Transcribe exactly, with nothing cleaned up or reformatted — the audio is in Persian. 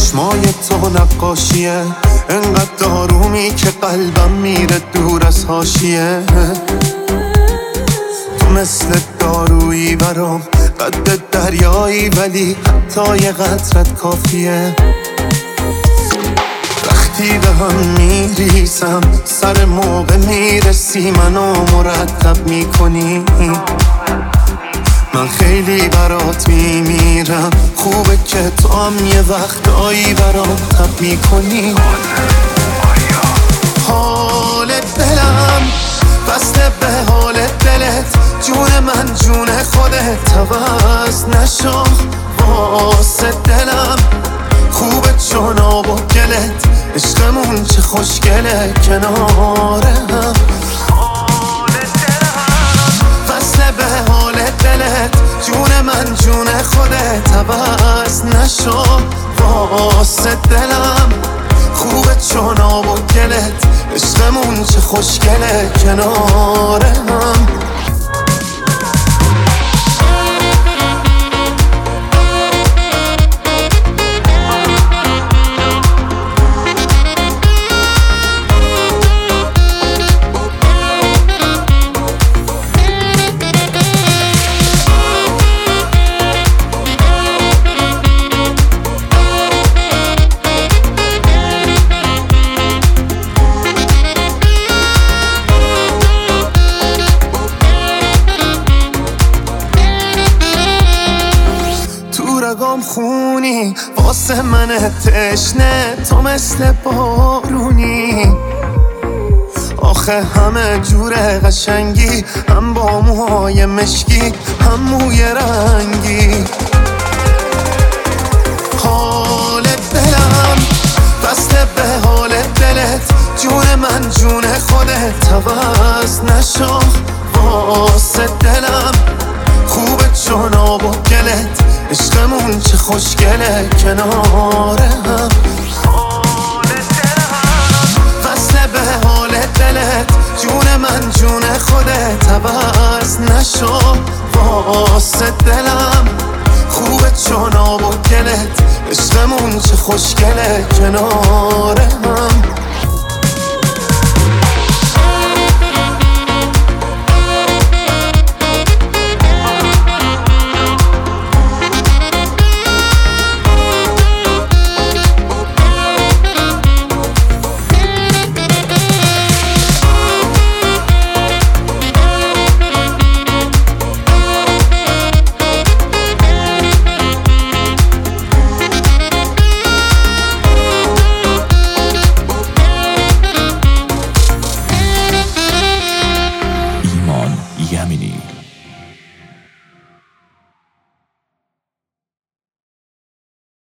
چشمای تو نقاشیه، انقدر آرومی که قلبم میره دور از حاشیه. تو مثل دارویی برام، قد دریایی ولی حتی یه قطرت کافیه. وقتی به هم میریسم سر موقع میرسی، منو مرتب میکنی. من خیلی برات میمیرم، خوبه که تو هم یه وقتایی برام تب میکنی. حال دلم بسته به حال دلت، جون من جون خودت، عوض نشو واسه دلم. خوبه چون آب و گلت، عشقمون چه خوشگله کنار هم. وصله به حال دلت، جون من جون خودت، عوض نشو واسه دلم. خوبه چون آب و گلت، عشقمون چه خوشگله کنار هم. رگام خونی واسه من تشنه، تو مثل بارونی. آخه همه جور قشنگی، هم با موهای مشکی هم موی رنگی. حال دلم بسته به حال دلت، جون من جون خودت، عوض نشو واسه دلم. خوبه چون آب و گلت، عشقمون چه خوشگله کنار هم. وصله به حال دلت، جون من جون خودت، عوض نشو واسه دلم. خوبه چون آب و گلت، عشقمون چه خوشگله کنار هم.